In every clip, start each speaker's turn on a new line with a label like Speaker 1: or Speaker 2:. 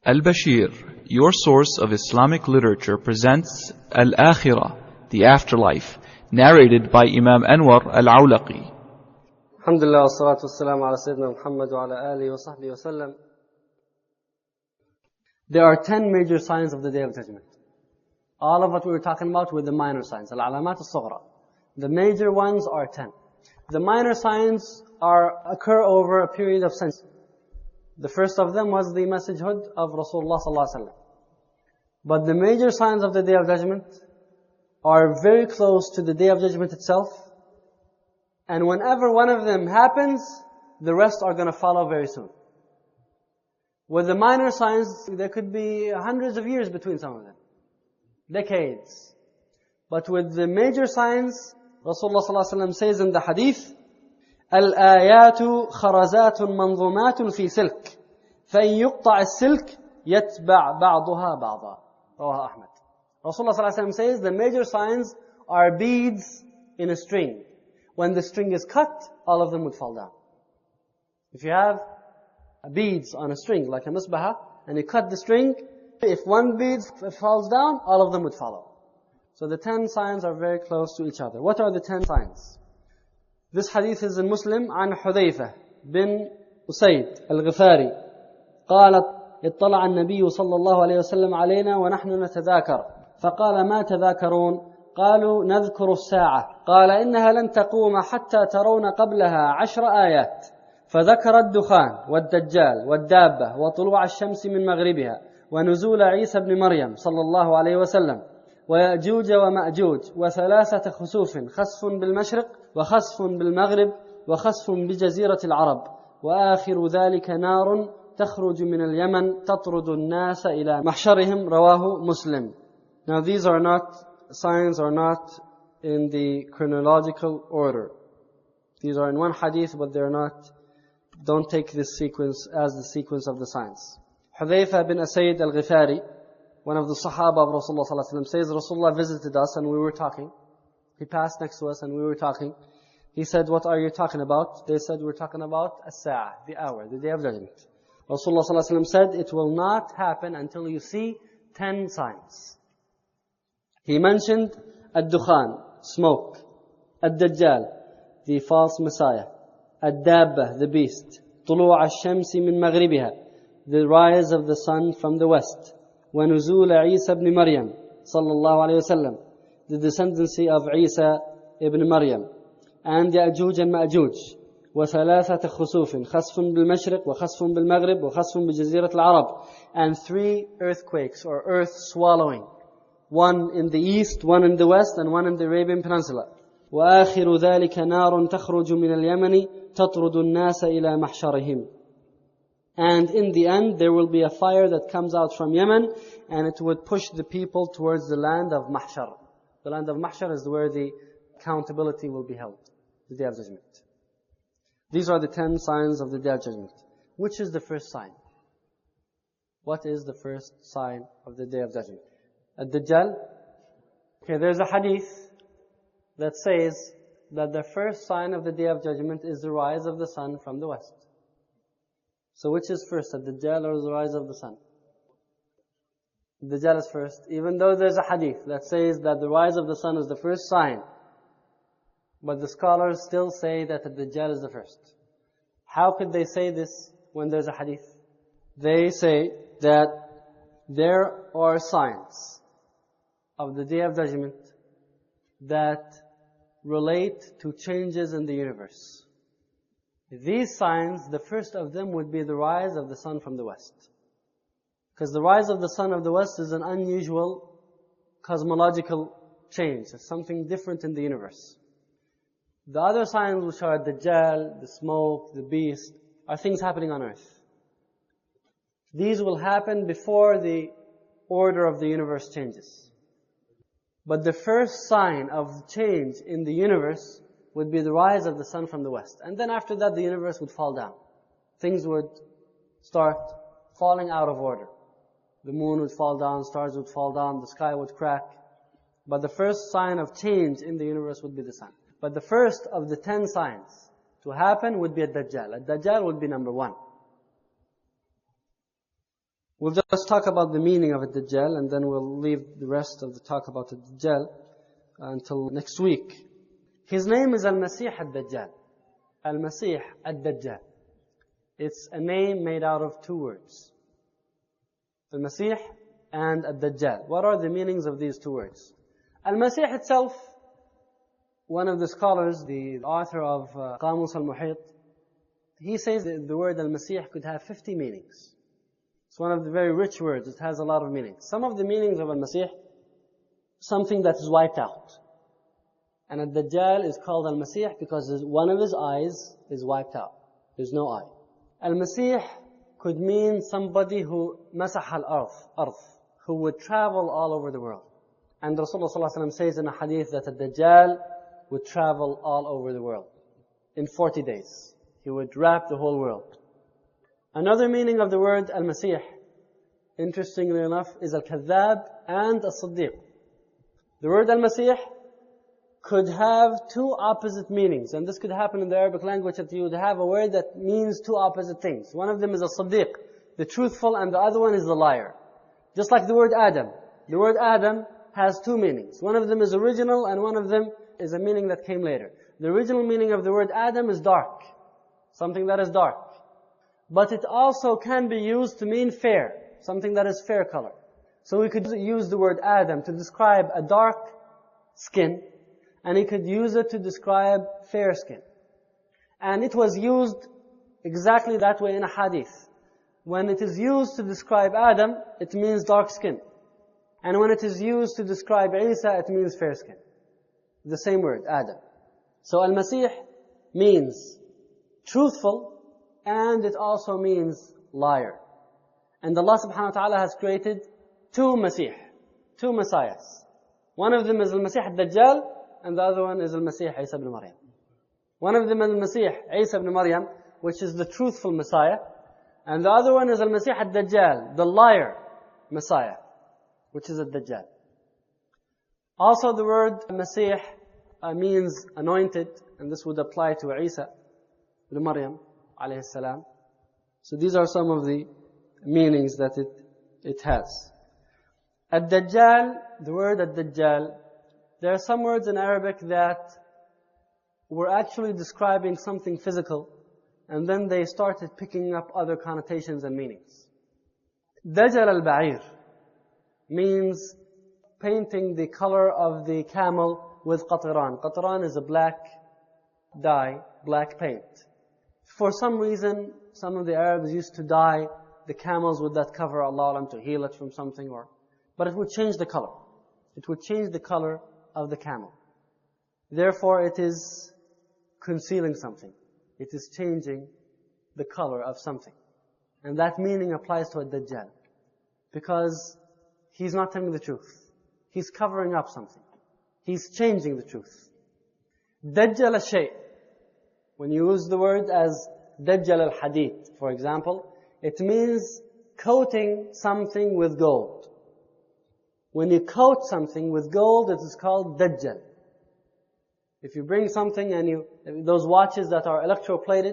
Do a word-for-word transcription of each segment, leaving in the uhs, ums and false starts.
Speaker 1: Al-Bashir, your source of Islamic literature, presents Al-Akhirah, the afterlife, narrated by Imam Anwar Al-Awlaqi.
Speaker 2: Alhamdulillah, wa salatu wa salam ala Sayyidina Muhammad wa ala alihi wa sahbihi wa sallam. There are ten major signs of the Day of Judgment. All of what we were talking about were the minor signs, al-alamat al-sughra. The major ones are ten. The minor signs are occur over a period of centuries. The first of them was the messagehood of Rasulullah sallallahu alaihi wasallam. But the major signs of the Day of Judgment are very close to the Day of Judgment itself. And whenever one of them happens, the rest are going to follow very soon. With the minor signs, there could be hundreds of years between some of them. Decades. But with the major signs, Rasulullah sallallahu alaihi wasallam says in the hadith, الآيات خرزات منظومات في سلك فإن يقطع السلك يتبع بعضها بعضا. رواه Ahmad. Rasulullah sallallahu alaihi wasallam says the major signs are beads in a string. When the string is cut, all of them would fall down. If you have beads on a string like a misbah and you cut the string, if one bead falls down, all of them would follow. So the ten signs are very close to each other. What are the ten signs? This hadith is in Muslim عن حذيفة بن أسيد الغفاري قالت اطلع النبي صلى الله عليه وسلم علينا ونحن نتذاكر فقال ما تذاكرون قالوا نذكر الساعة قال إنها لن تقوم حتى ترون قبلها عشر آيات فذكر الدخان والدجال والدابة وطلوع الشمس من مغربها ونزول عيسى بن مريم صلى الله عليه وسلم ويأجوج ومأجوج وثلاثة خسوف خسف بالمشرق وخسف بالمغرب وخسف بجزيرة العرب وآخر ذلك نار تخرج من اليمن تطرد الناس إلى محشرهم رواه مسلم. Now these are not, signs are not in the chronological order. These are in one hadith, but they're not, don't take this sequence as the sequence of the signs. Hudhayfa bin Asayd al-Ghifari, one of the Sahaba of Rasulullah sallallahu alaihi wasallam, says Rasulullah visited us and we were talking. He passed next to us and we were talking. He said, what are you talking about? They said, we're talking about as-sa'ah, the hour, the Day of Judgment. Rasulullah sallallahu alaihi wasallam said, it will not happen until you see ten signs. He mentioned ad-dukhan, smoke, ad-dajjal, the false messiah, ad-dabba, the beast, طلوع الشمس من مغربها, the rise of the sun from the west, ونزول عيسى بن مريم صلى الله عليه وسلم, the descendancy of Isa ibn Maryam, and Ya'juj and Ma'juj, وثلاثة خسوف خسف بالمشرق وخسف بالمغرب وخسف بجزيرة العرب, and three earthquakes or earth swallowing, one in the east, one in the west, and one in the Arabian Peninsula. وآخر ذلك نار تخرج من اليمن تطرد الناس إلى محشرهم. And in the end, there will be a fire that comes out from Yemen, and it would push the people towards the land of Mahshar. The land of Mahshar is where the accountability will be held, the Day of Judgment. These are the ten signs of the Day of Judgment. Which is the first sign? What is the first sign of the Day of Judgment? Ad-Dajjal? Okay, there's a hadith that says that the first sign of the Day of Judgment is the rise of the sun from the west. So which is first, Ad-Dajjal or the rise of the sun? Dajjal is first, even though there's a hadith that says that the rise of the sun is the first sign. But the scholars still say that the Dajjal is the first. How could they say this when there's a hadith? They say that there are signs of the Day of Judgment that relate to changes in the universe. These signs, the first of them would be the rise of the sun from the west. Because the rise of the sun of the west is an unusual cosmological change. It's something different in the universe. The other signs, which are the Dajjal, the smoke, the beast, are things happening on earth. These will happen before the order of the universe changes. But the first sign of change in the universe would be the rise of the sun from the west. And then after that, the universe would fall down. Things would start falling out of order. The moon would fall down, stars would fall down, the sky would crack. But the first sign of change in the universe would be the sun. But the first of the ten signs to happen would be a Dajjal. A Dajjal would be number one. We'll just talk about the meaning of Ad-Dajjal, and then we'll leave the rest of the talk about Ad-Dajjal until next week. His name is Al-Masih Ad-Dajjal. Al-Masih Ad-Dajjal. It's a name made out of two words. Al-Masih and Ad-Dajjal. What are the meanings of these two words? Al-Masih itself, one of the scholars, the author of uh, Qamus al-Muhit, he says that the word Al-Masih could have fifty meanings. It's one of the very rich words. It has a lot of meanings. Some of the meanings of Al-Masih, something that is wiped out. And Ad-Dajjal is called Al-Masih because one of his eyes is wiped out. There's no eye. Al-Masih could mean somebody who masah al-arth, who would travel all over the world. And Rasulullah sallallahu alaihi wasallam says in a hadith that Ad-Dajjal would travel all over the world in forty days. He would wrap the whole world. Another meaning of the word Al-Masih, interestingly enough, is Al-Kadhab and Al-Siddiq. The word Al-Masih could have two opposite meanings. And this could happen in the Arabic language, that you would have a word that means two opposite things. One of them is Al-Siddiq, the truthful, and the other one is the liar. Just like the word Adam. The word Adam has two meanings. One of them is original, and one of them is a meaning that came later. The original meaning of the word Adam is dark. Something that is dark. But it also can be used to mean fair. Something that is fair color. So we could use the word Adam to describe a dark skin, and he could use it to describe fair skin. And it was used exactly that way in a hadith. When it is used to describe Adam, it means dark skin. And when it is used to describe Isa, it means fair skin. The same word, Adam. So Al-Masih means truthful, and it also means liar. And Allah subhanahu wa ta'ala has created two Masih, two Messiahs. One of them is Al-Masih Ad-Dajjal, and the other one is Al-Masih Isa ibn Maryam. One of them is Al-Masih Isa ibn Maryam, which is the truthful Messiah, and the other one is Al-Masih Ad-Dajjal, the liar Messiah, which is Ad-Dajjal. Also the word Masih uh, means anointed, and this would apply to Isa ibn Maryam alayhi salam. So these are some of the meanings that it, it has. Ad-Dajjal, the word Ad-Dajjal, there are some words in Arabic that were actually describing something physical, and then they started picking up other connotations and meanings. Dajjal al-Ba'ir means painting the color of the camel with qatiran. Qatiran is a black dye, black paint. For some reason, some of the Arabs used to dye the camels with that cover, Allah to heal it from something, or, but it would change the color. It would change the color of the camel. Therefore, it is concealing something. It is changing the color of something. And that meaning applies to a Dajjal. Because he's not telling the truth. He's covering up something. He's changing the truth. Dajjal al-shay'. When you use the word as Dajjal al-hadid, for example, it means coating something with gold. When you coat something with gold, it is called Dajjal. If you bring something and you, those watches that are electroplated,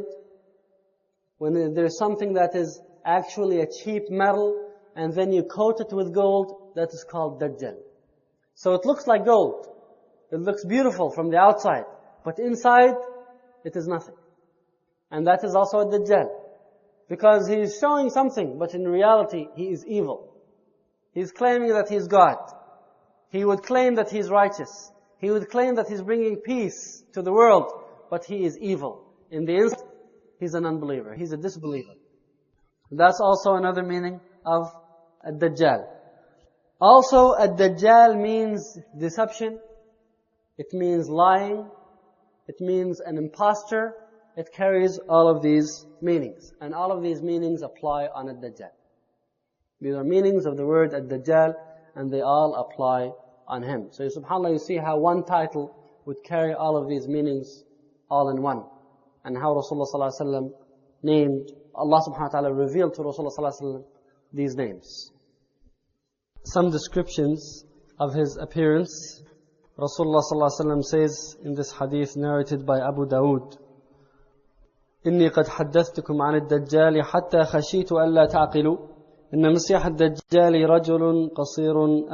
Speaker 2: when there's something that is actually a cheap metal, and then you coat it with gold, that is called Dajjal. So it looks like gold. It looks beautiful from the outside, but inside, it is nothing. And that is also a Dajjal. Because he is showing something, but in reality, he is evil. He is claiming that he is God. He would claim that he is righteous. He would claim that he's bringing peace to the world, but he is evil. In the instant, he's an unbeliever. He's a disbeliever. That's also another meaning of Ad-Dajjal. Also, Ad-Dajjal means deception. It means lying. It means an impostor. It carries all of these meanings. And all of these meanings apply on Ad-Dajjal. These are meanings of the word Ad-Dajjal, and they all apply on him. So subhanAllah, you see how one title would carry all of these meanings all in one. And how Rasulullah sallallahu alaihi wasallam named, Allah subhanahu wa ta'ala revealed to Rasulullah sallallahu alaihi wasallam these names. Some descriptions of his appearance. Rasulullah sallallahu alaihi wasallam says in this hadith narrated by Abu Dawood, إني قد حدثتكم عن الدجال حتى خشيت ألا تعقلوا إن مسيح الدجال رجل قصير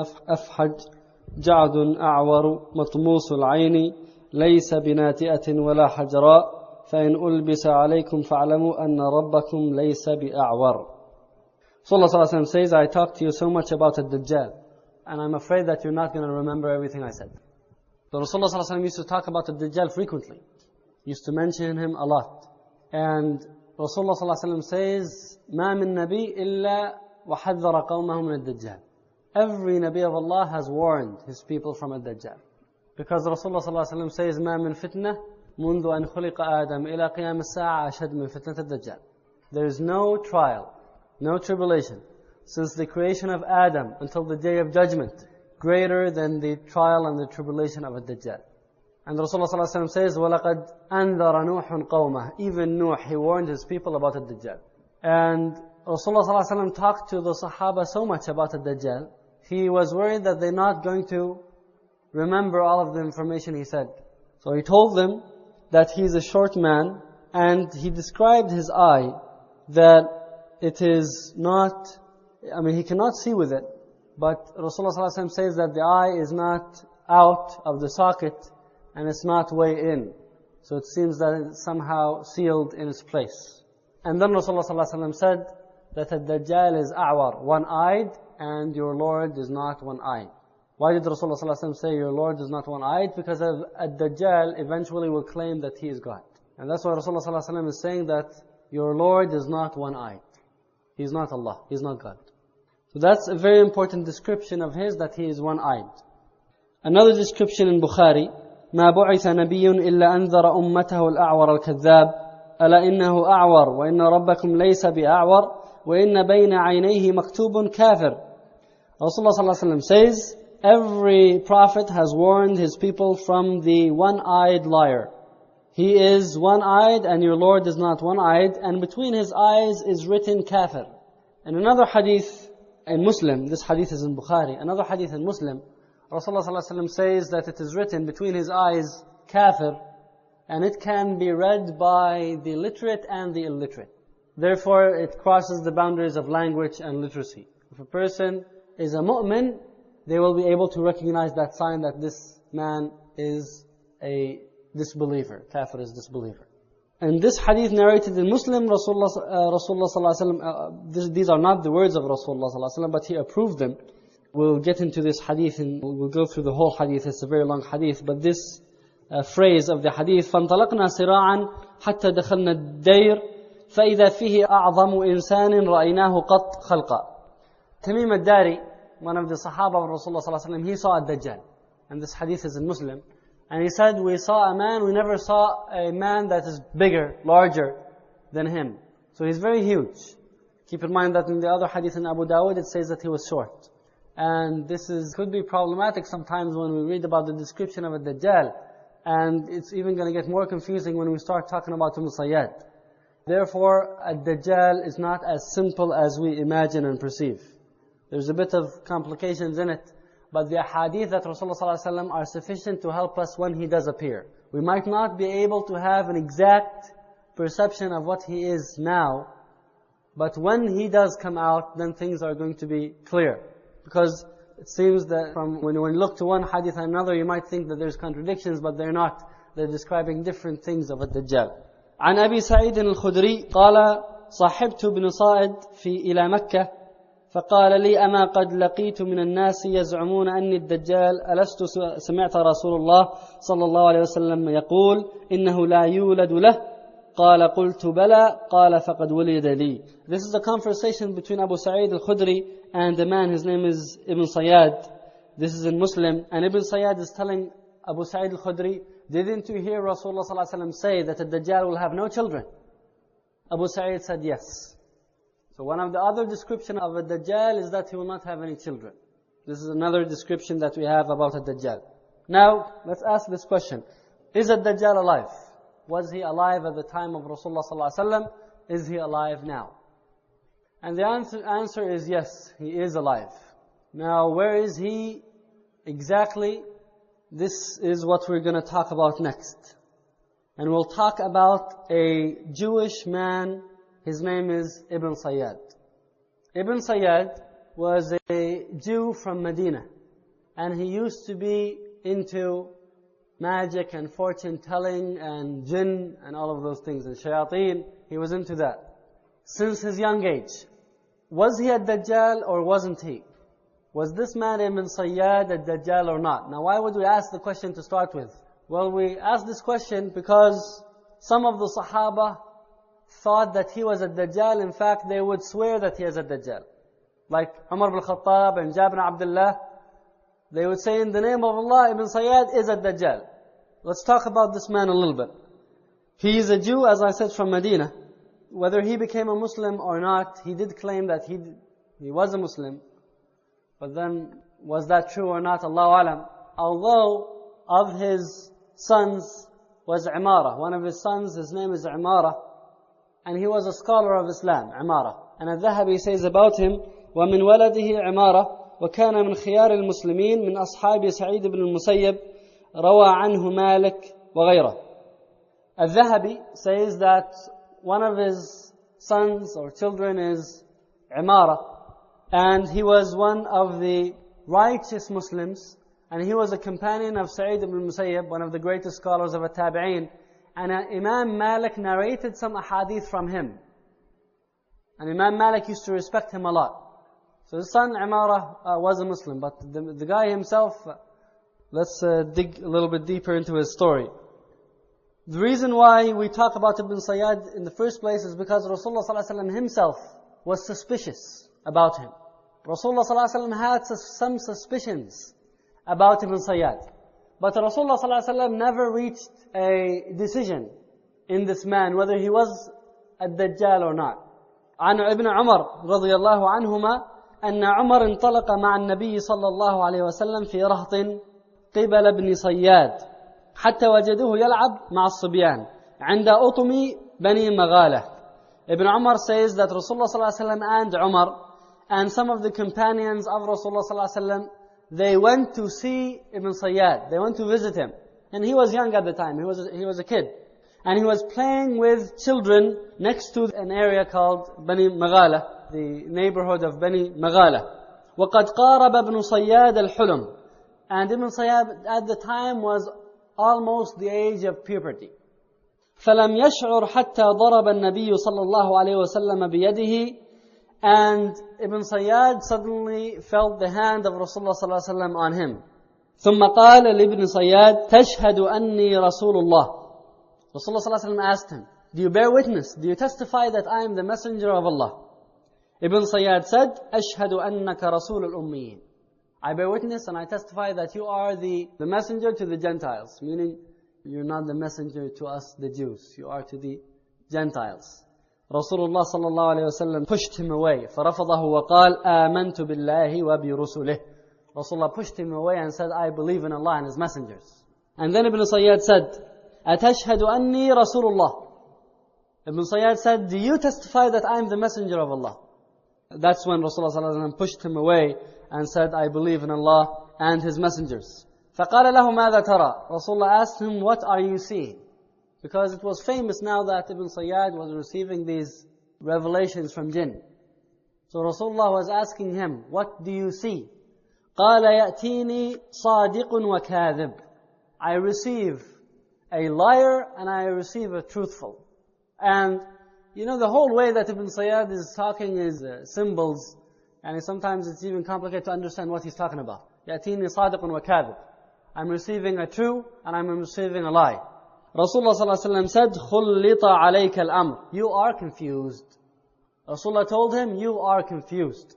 Speaker 2: أفحج جعد أعور مطموس العين ليس بناتئة ولا حجراء فإن ألبس عليكم فاعلموا أن ربكم ليس بأعور. Sallallahu Alaihi Wasallam says, I talked to you so much about the Dajjal, and I'm afraid that you're not going to remember everything I said. So Rasulullah Sallallahu Alaihi Wasallam used to talk about the Dajjal frequently. He used to mention him a lot. And Rasulullah Sallallahu Alaihi Wasallam says, ما من نبي إلا وحذر قومه من الدجال. Every Nabi of Allah has warned his people from a Dajjal. Because Rasulullah Sallallahu Alaihi Wasallam says, ما من فتنة منذ أن خلق آدم إلى قيام الساعة أشد من فتنة الدجال. There is no trial, no tribulation, since the creation of Adam until the day of judgment, greater than the trial and the tribulation of a Dajjal. And Rasulullah Sallallahu Alaihi Wasallam says, وَلَقَدْ أَنذَرَ نُوحٌ قَوْمَهُ. Even Nuh, he warned his people about a Dajjal. And Rasulullah Sallallahu Alaihi Wasallam talked to the Sahaba so much about a Dajjal, he was worried that they're not going to remember all of the information he said. So he told them that he's a short man, and he described his eye, that it is not, I mean he cannot see with it, but Rasulullah Sallallahu Alaihi Wasallam says that the eye is not out of the socket, and it's not way in. So it seems that it's somehow sealed in its place. And then Rasulullah Sallallahu Alaihi Wasallam said that the Dajjal is a'war, one-eyed, and your Lord is not one-eyed. Why did Rasulullah Sallallahu Alaihi Wasallam say your Lord is not one-eyed? Because a Dajjal eventually will claim that he is God. And that's why Rasulullah Sallallahu Alaihi Wasallam is saying that your Lord is not one-eyed. He is not Allah. He is not God. So that's a very important description of his, that he is one-eyed. Another description in Bukhari, ما بعث نبي إلا أنذر أمته الأعور الكذاب ألا إنه أعور وإن ربكم ليس بأعور وإن بين عينيه مكتوب كافر. Rasulullah Sallallahu Alaihi Wasallam says, every prophet has warned his people from the one-eyed liar. He is one-eyed and your Lord is not one-eyed, and between his eyes is written kafir. And another hadith in Muslim, this hadith is in Bukhari, another hadith in Muslim, Rasulullah Sallallahu Alaihi Wasallam says that it is written between his eyes kafir, and it can be read by the literate and the illiterate. Therefore, it crosses the boundaries of language and literacy. If a person is a mu'min, they will be able to recognize that sign that this man is a disbeliever. Kafir is disbeliever. And this hadith narrated in Muslim, Rasulullah, uh, Rasulullah Sallallahu Alaihi Wasallam, uh, this, these are not the words of Rasulullah Sallallahu Alaihi Wasallam, but he approved them. We'll get into this hadith and we'll go through the whole hadith. It's a very long hadith, but this uh, phrase of the hadith, فَانْطَلَقْنَا سِرَاعًا حَتَّى دَخَلْنَا الدَّيْرِ فَإِذَا فِيهِ أَعْظَمُ إِنسَانٍ رَأَيْنَاهُ قَطْ خَلْقًا. Tamim al-Dari, one of the Sahaba of Rasulullah Sallallahu Alaihi Wasallam, he saw a Dajjal. And this hadith is in Muslim. And he said, we saw a man, we never saw a man that is bigger, larger than him. So he's very huge. Keep in mind that in the other hadith in Abu Dawud, it says that he was short. And this is could be problematic sometimes when we read about the description of a Dajjal. And it's even going to get more confusing when we start talking about Ibn Sayyad. Therefore, a Dajjal is not as simple as we imagine and perceive. There's a bit of complications in it. But the hadith that Rasulullah Sallallahu Alaihi Wasallam are sufficient to help us when he does appear. We might not be able to have an exact perception of what he is now, but when he does come out, then things are going to be clear. Because it seems that from when you look to one hadith and another, you might think that there's contradictions, but they're not. They're describing different things of a Dajjal. عن أبي سعيد الخدري قال صاحبت بن صائد في إلى مكة فقال لي أما قد لقيت من الناس يزعمون أني الدجال ألست سمعت رسول الله صلى الله عليه وسلم يقول إنه لا يولد له قال قلت بلى قال فقد ولد لي. This is a conversation between Abu Sa'id al-Khudri and a man, his name is Ibn Sayyad. This is in Muslim, and Ibn Sayyad is telling Abu Sa'id al-Khudri, didn't you hear Rasulullah Sallallahu Alaihi Wasallam say that the Dajjal will have no children? Abu Sa'id said yes. So one of the other description of a Dajjal is that he will not have any children. This is another description that we have about a Dajjal. Now, let's ask this question. Is a Dajjal alive? Was he alive at the time of Rasulullah Sallallahu Alaihi Wasallam? Is he alive now? And the answer, answer is yes, he is alive. Now, where is he exactly? This is what we're going to talk about next. And we'll talk about a Jewish man. His name is Ibn Sayyad. Ibn Sayyad was a Jew from Medina, and he used to be into magic and fortune telling and jinn and all of those things, and shayateen. He was into that since his young age. Was he a Dajjal or wasn't he? Was this man Ibn Sayyad a Dajjal or not? Now why would we ask the question to start with? Well, we ask this question because some of the Sahaba thought that he was a Dajjal. In fact, they would swear that he is a Dajjal. Like Umar ibn Khattab and Jabir ibn Abdullah, they would say, in the name of Allah, Ibn Sayyad is a Dajjal. Let's talk about this man a little bit. He is a Jew, as I said, from Medina. Whether he became a Muslim or not, he did claim that he he was a Muslim. But then, was that true or not? Allahu Alam. Although, of his sons was Imara. One of his sons, his name is Imara. And he was a scholar of Islam, Imara. And Al-Dhahabi says about him, وَمِنْ وَلَدِهِ عِمَارَةٌ وَكَانَ مِنْ خِيَارِ الْمُسْلِمِينَ مِنْ أَصْحَابِ سَعِيدِ بْنِ الْمُسَيَّبِ روى عنه مالك وغيره. Al-Dhahabi says that one of his sons or children is Imara, and he was one of the righteous Muslims, and he was a companion of Sa'id ibn Musayyab, one of the greatest scholars of At-Tabi'een, and Imam Malik narrated some ahadith from him. And Imam Malik used to respect him a lot. So his son Imara uh, was a Muslim, but the, the guy himself, uh, let's uh, dig a little bit deeper into his story. The reason why we talk about Ibn Sayyad in the first place is because Rasulullah sallallahu alaihi wasallam himself was suspicious about him. Rasulullah sallallahu alaihi wasallam had some suspicions about Ibn Sayyad. But Rasulullah sallallahu alaihi wasallam never reached a decision in this man, whether he was a Dajjal or not. عن ابن عمر رضي الله عنهما أن عمر انطلق مع النبي صلى الله عليه وسلم في رهط قبل ابن صياد حتى وجدوه يلعب مع الصبيان عند أطم بني مغالة. Ibn Umar says that Rasulullah sallallahu alaihi wasallam and Umar and some of the companions of Rasulullah sallallahu alaihi wasallam, they went to see Ibn Sayyad. They went to visit him. And he was young at the time. He was a, he was a kid. And he was playing with children next to an area called Bani Maghala, the neighborhood of Bani Maghala. وَقَدْ قَارَبَ ابْنُ صَيَّادَ الْحُلُمِ. And Ibn Sayyad at the time was almost the age of puberty. فَلَمْ يَشْعُرْ حَتَّى ضَرَبَ النَّبِيُّ صَلَّى اللَّهُ عَلَيْهِ وَسَلَّمَ بِيَدِهِ. And Ibn Sayyad suddenly felt the hand of Rasulullah sallallahu alaihi wasallam on him. ثم قال لابن صياد تشهد أني رسول الله. Rasulullah sallallahu alaihi wasallam asked him, do you bear witness? Do you testify that I am the messenger of Allah? Ibn Sayyad said, أشهد أنك رسول الأميين. I bear witness and I testify that you are the, the messenger to the Gentiles. Meaning, you're not the messenger to us, the Jews. You are to the Gentiles. Rasulullah sallallahu alayhi wa sallam pushed him away. فَرَفَضَهُ وَقَالَ آمَنْتُ بِاللَّهِ وَبِرُسُلِهِ. Rasulullah pushed him away and said, I believe in Allah and His messengers. And then Ibn Sayyad said, أَتَشْهَدُ أَنِّي رَسُولُ اللَّهِ. Ibn Sayyad said, do you testify that I am the messenger of Allah? That's when Rasulullah sallallahu alayhi wa sallam pushed him away and said, I believe in Allah and His messengers. فَقَالَ لَهُ مَاذَا تَرَى. Rasulullah asked him, what are you seeing? Because it was famous now that Ibn Sayyad was receiving these revelations from jinn. So Rasulullah was asking him, what do you see? قَالَ يَأْتِينِي صَادِقٌ وَكَاذِبٌ. I receive a liar and I receive a truthful. And you know, the whole way that Ibn Sayyad is talking is uh, symbols, and sometimes it's even complicated to understand what he's talking about. يَأْتِينِي صَادِقٌ وَكَاذِبٌ. I'm receiving a true and I'm receiving a lie. Rasulullah sallallahu alaihi wasallam said, خُلِّطَ عَلَيْكَ الْأَمْرِ. You are confused. Rasulullah told him, you are confused.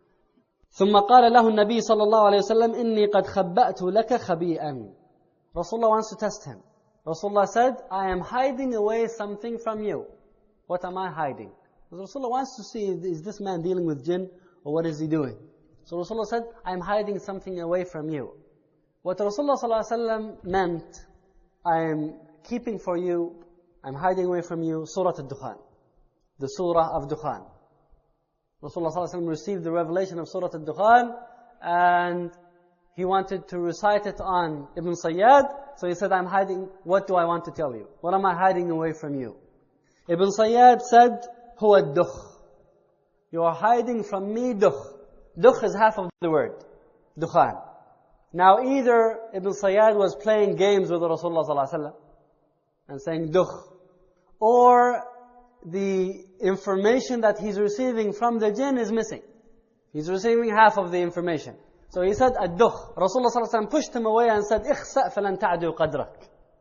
Speaker 2: ثم قال له النبي صلى الله عليه وسلم إني قد خبأت لك خبيئا. Rasulullah wants to test him. Rasulullah said, I am hiding away something from you. What am I hiding? Because Rasulullah wants to see, is this man dealing with jinn or what is he doing? So Rasulullah said, I am hiding something away from you. What Rasulullah sallallahu alaihi wasallam meant, I am keeping for you, I'm hiding away from you, Surah Al-Dukhan. The Surah of Dukhan. Rasulullah sallallahu alaihi wasallam received the revelation of Surah Al-Dukhan and he wanted to recite it on Ibn Sayyad. So he said, I'm hiding, what do I want to tell you? What am I hiding away from you? Ibn Sayyad said, هو الدخ. You are hiding from me, dukh. Dukh is half of the word. Dukhan. Now either Ibn Sayyad was playing games with Rasulullah sallallahu alaihi wasallam and saying dukh, or the information that he's receiving from the jinn is missing. He's receiving half of the information. So he said, ad-dukh. Rasulullah sallallahu alaihi wasallam pushed him away and said, ikhsa' falan ta'du qadrak.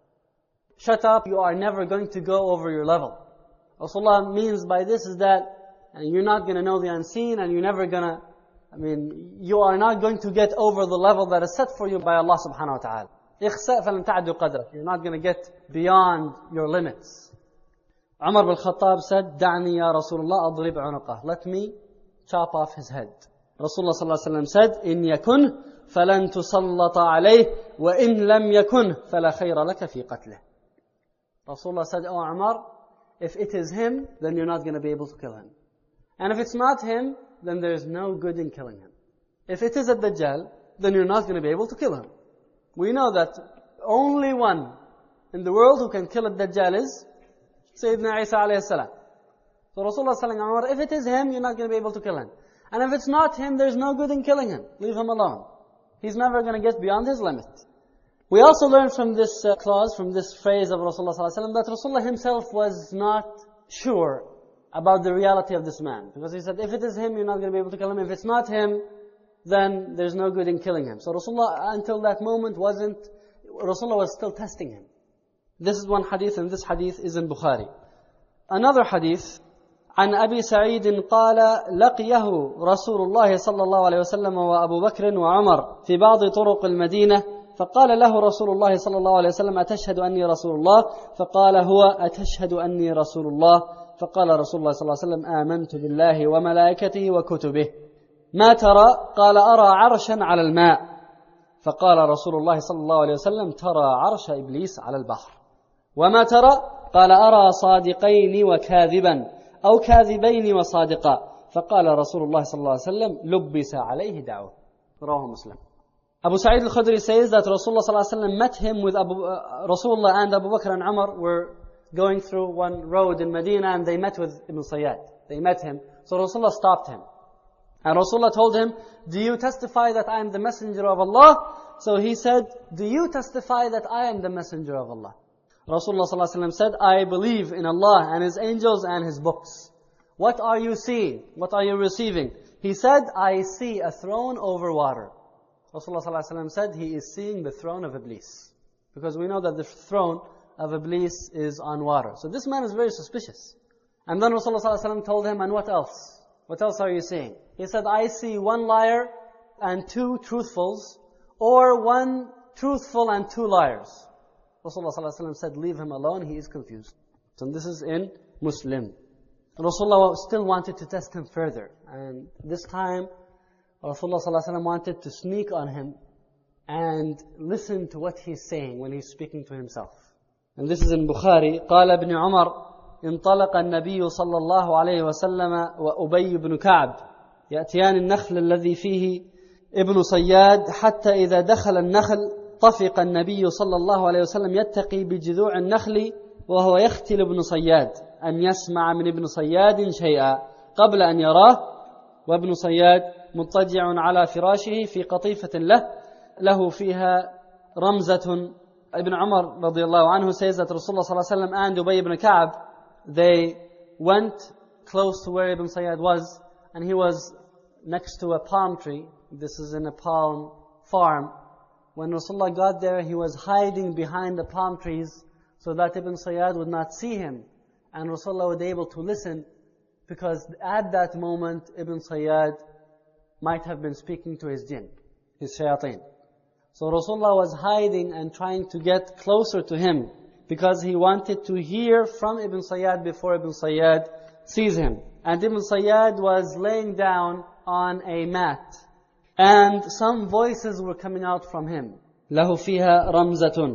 Speaker 2: Shut up, you are never going to go over your level. Rasulullah means by this is that and you're not going to know the unseen, and you're never going to, I mean, you are not going to get over the level that is set for you by Allah subhanahu wa ta'ala. اخسأ فلن تعدوا قدرك. You're not going to get beyond your limits. Umar bin Khattab said, دعني يا رسول الله أضرب عنقه. Let me chop off his head. Rasulullah sallallahu alaihi wasallam said, إن يكن فلن تسلط عليه وإن لم يكن فلا خير لك في قتله. Rasulullah said, oh Umar, if it is him, then you're not going to be able to kill him. And if it's not him, then there's no good in killing him. If it is a Dajjal, then you're not going to be able to kill him. We know that only one in the world who can kill a Dajjal is Sayyidina Isa alayhi salam. So Rasulullah is telling Umar, if it is him, you're not going to be able to kill him. And if it's not him, there's no good in killing him. Leave him alone. He's never going to get beyond his limit. We also learn from this uh, clause, from this phrase of Rasulullah sallallahu alaihi wasallam, that Rasulullah himself was not sure about the reality of this man. Because he said, if it is him, you're not going to be able to kill him. If it's not him, then there's no good in killing him. So Rasulullah, until that moment, wasn't, Rasulullah was still testing him. This is one hadith, and this hadith is in Bukhari. Another hadith, عن أبي سعيد قال لقيه رسول الله صلى الله عليه وسلم وأبو بكر وعمر في بعض طرق المدينة فقال له رسول الله صلى الله عليه وسلم أتشهد أني رسول الله فقال هو أتشهد أني رسول الله فقال رسول الله صلى الله عليه وسلم آمنت بالله وملائكته وكتبه ما ترى قال أرى عرشا على الماء فقال رسول الله صلى الله عليه وسلم ترى عرش إبليس على البحر وما ترى قال أرى صادقين وكاذبا أو كاذبين وصادقا فقال رسول الله صلى الله عليه وسلم لبس عليه دعوه رواه مسلم. Abu Sa'id al-Khudri says that Rasulullah sallallahu alaihi wasallam met him with Abu, uh, Rasulullah and Abu Bakr and Umar were going through one road in Medina, and they met with Ibn Sayyad. They met him. So Rasulullah stopped him. And Rasulullah told him, do you testify that I am the messenger of Allah? So he said, do you testify that I am the messenger of Allah? Rasulullah sallallahu alaihi wasallam said, I believe in Allah and His angels and His books. What are you seeing? What are you receiving? He said, I see a throne over water. Rasulullah sallallahu alaihi wasallam said, he is seeing the throne of Iblis. Because we know that the throne of Iblis is on water. So this man is very suspicious. And then Rasulullah sallallahu alaihi wasallam told him, and what else? What else are you seeing? He said, I see one liar and two truthfuls, or one truthful and two liars. Rasulullah sallallahu alaihi wasallam said, leave him alone, he is confused. So this is in Muslim. Rasulullah still wanted to test him further. And this time, Rasulullah sallallahu alaihi wasallam wanted to sneak on him and listen to what he's saying when he's speaking to himself. And this is in Bukhari. قال ابن عمر انطلق النبي صلى الله عليه وسلم وأبي بن كعب يأتيان النخل الذي فيه ابن صياد حتى إذا دخل النخل طفق النبي صلى الله عليه وسلم يتقي بجذوع النخل وهو يختل ابن صياد أن يسمع من ابن صياد شيئا قبل أن يراه وابن صياد مضطجع على فراشه في قطيفة له له فيها رمزة. Ibn Umar radiallahu anhu says that Rasulullah sallallahu alaihi wasallam and Ubay ibn Ka'b, they went close to where Ibn Sayyad was, and he was next to a palm tree. This is in a palm farm. When Rasulullah got there, he was hiding behind the palm trees so that Ibn Sayyad would not see him, and Rasulullah would be able to listen, because at that moment Ibn Sayyad might have been speaking to his jinn, his shayateen. So Rasulullah was hiding and trying to get closer to him because he wanted to hear from Ibn Sayyad before Ibn Sayyad sees him. And Ibn Sayyad was laying down on a mat, and some voices were coming out from him. له فيها رمزة.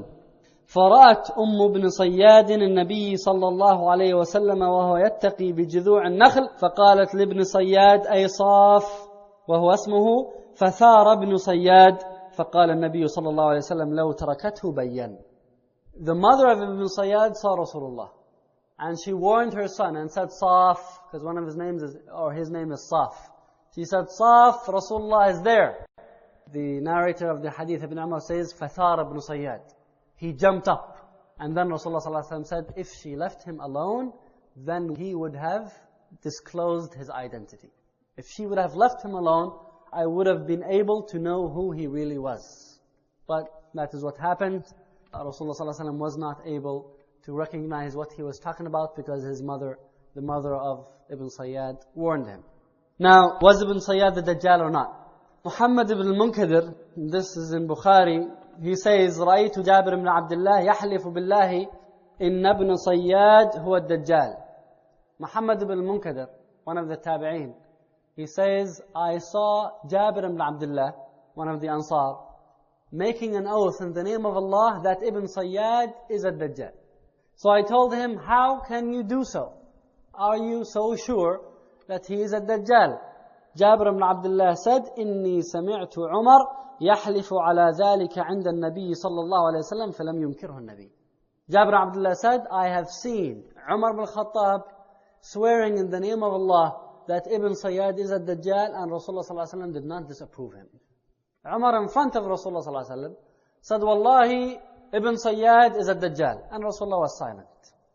Speaker 2: فرأت أم ابن صياد النبي صلى الله عليه وسلم وهو يتقي بجذوع النخل فقالت لابن صياد أي صاف وهو اسمه فثار ابن صياد فقال النبي صلى الله عليه وسلم لو تركته بين. The mother of Ibn Sayyad saw Rasulullah. And she warned her son and said, Saf, because one of his names is, or his name is Saf. She said, Saf, Rasulullah is there. The narrator of the hadith, Ibn Umar, says, Fathar ibn Sayyad. He jumped up. And then Rasulullah said, if she left him alone, then he would have disclosed his identity. If she would have left him alone, I would have been able to know who he really was. But that is what happened. Rasulullah was not able to recognize what he was talking about because his mother, the mother of Ibn Sayyad, warned him. Now, was Ibn Sayyad the Dajjal or not? Muhammad ibn al-Munkadir, this is in Bukhari, he says, رأيت جابر بن عبد الله يحلف بالله إن ابن صياد هو الدجال. Muhammad ibn al-Munkadir, one of the tabi'een, he says, I saw Jabir ibn Abdullah, one of the Ansar, making an oath in the name of Allah that Ibn Sayyad is a Dajjal. So I told him, how can you do so? Are you so sure that he is a Dajjal? Jabir ibn Abdullah said, إني سمعت عمر يحلف على ذلك عند النبي صلى الله عليه وسلم فلم ينكره النبي. Jabir ibn Abdullah said, I have seen Umar ibn Khattab swearing in the name of Allah that Ibn Sayyad is a Dajjal, and Rasulullah sallallahu alaihi wasallam did not disapprove him. Umar in front of Rasulullah sallallahu alaihi wasallam said, Wallahi, Ibn Sayyad is a Dajjal, and Rasulullah was silent.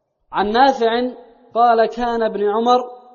Speaker 2: عن نافع قال كان ابن عمر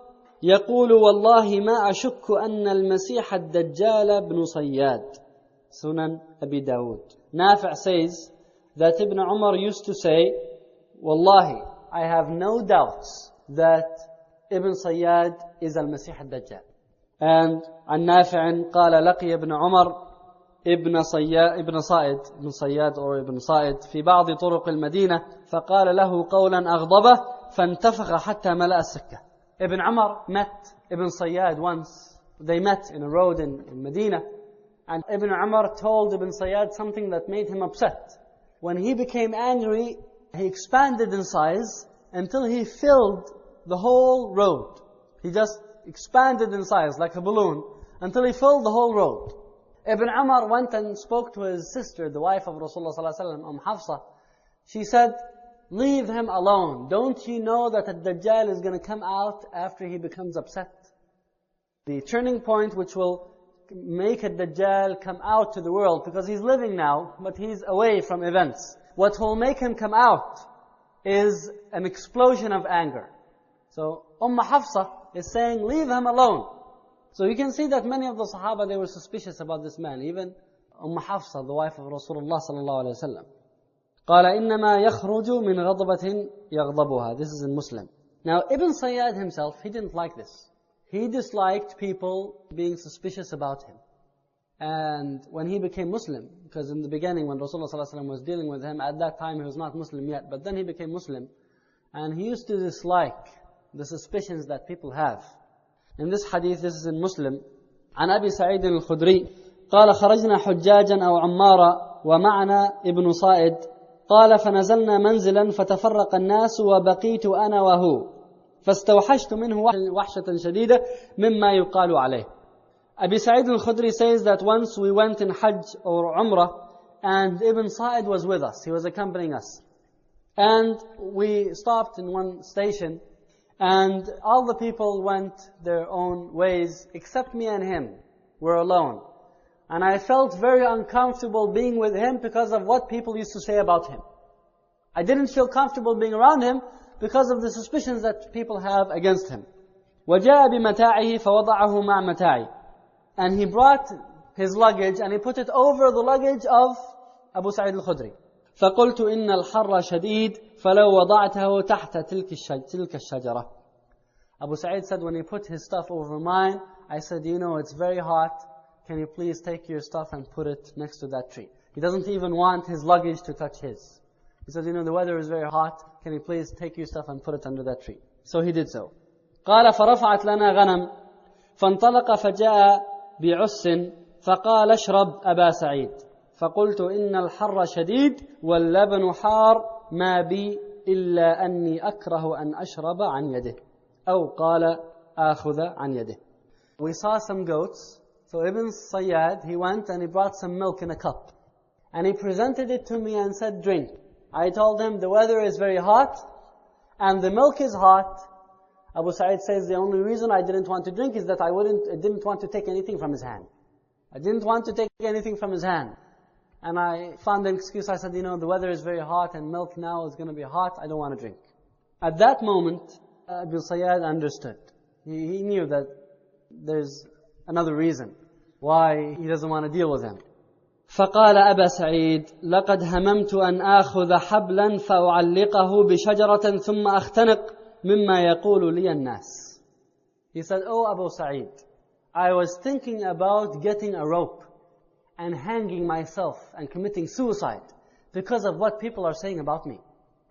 Speaker 2: يقول والله ما أشك أن المسيح الدجال ابن صياد. Sunan Abi Dawud. Nafi' says that Ibn Umar used to say, Wallahi, I have no doubts that Ibn Sayyad is al-Masih al-Dajjal. And عن نافع قال لقي ابن عمر ابن صياد ابن صائد ابن صياد or ابن صائد في بعض طرق المدينة فقال له قولا أغضبه فانتفخ حتى ملأ السكة. Ibn Umar met Ibn Sayyad once. They met in a road in, in Medina. And Ibn Umar told Ibn Sayyad something that made him upset. When he became angry, he expanded in size until he filled the whole road. He just expanded in size like a balloon until he filled the whole road. Ibn Umar went and spoke to his sister, the wife of Rasulullah sallallahu alaihi wasallam, Umm Hafsa. She said, leave him alone. Don't you know that a Dajjal is going to come out after he becomes upset? The turning point which will make a Dajjal come out to the world, because he's living now, but he's away from events. What will make him come out is an explosion of anger. So Umm Hafsa is saying, leave him alone. So you can see that many of the Sahaba, they were suspicious about this man. Even Umm Hafsa, the wife of Rasulullah sallallahu alayhi wa sallam. قال إنما يخرج من غضبة يغضبها. This is in Muslim. Now Ibn Sayyad himself, he didn't like this. He disliked people being suspicious about him. And when he became Muslim, because in the beginning when Rasulullah sallallahu alaihi wasallam was dealing with him, at that time he was not Muslim yet, but then he became Muslim, and he used to dislike the suspicions that people have. In this hadith, this is in Muslim, عن أبي سعيد الخدري قال خرجنا حجاجا أو عمارا ومعنا ابن صائد قال فنزلنا منزلا فتفرق الناس وبقيت أنا وهو فاستوحشت منه وحشة شديدة مما يقال عليه. Abi Sa'id al-Khudri says that once we went in Hajj or Umrah, and Ibn Sa'id was with us. He was accompanying us. And we stopped in one station, and all the people went their own ways, except me and him. We're alone. And I felt very uncomfortable being with him because of what people used to say about him. I didn't feel comfortable being around him because of the suspicions that people have against him. وَجَاءَ بِمَتَاعِهِ فَوَضَعَهُ مَعْ مَتَاعِهِ. And he brought his luggage and he put it over the luggage of Abu Sa'id al-Khudri. فَقُلْتُ إِنَّ الْحَرَّ شَدِيدٌ فَلَوْ وَضَعْتَهُ تَحْتَ تِلْكَ الشَّجَرَةِ. Abu Sa'id said, when he put his stuff over mine, I said, you know, it's very hot. Can you please take your stuff and put it next to that tree? He doesn't even want his luggage to touch his. He says, you know, the weather is very hot. Can you please take your stuff and put it under that tree? So he did so. قال فرفعت لنا غنم فانطلق فجاء بعس فقال اشرب أبا سعيد فقلت إن الحر شديد واللبن حار ما بي إلا أني أكره أن أشرب عن يده أو قال آخذ عن يده. We saw some goats. So Ibn Sayyad, he went and he brought some milk in a cup. And he presented it to me and said, drink. I told him, the weather is very hot, and the milk is hot, Abu Sa'id says, the only reason I didn't want to drink is that I wouldn't, I didn't want to take anything from his hand. I didn't want to take anything from his hand. And I found an excuse. I said, you know, the weather is very hot and milk now is going to be hot. I don't want to drink. At that moment, Ibn Sayyad understood. He, he knew that there's another reason why he doesn't want to deal with him. فقال أبا سعيد لقد هممت أن آخذ حبلا فأعلقه بشجرة ثم أختنق مما يقول لي الناس. He said, oh Abu Sa'id, I was thinking about getting a rope and hanging myself and committing suicide because of what people are saying about me.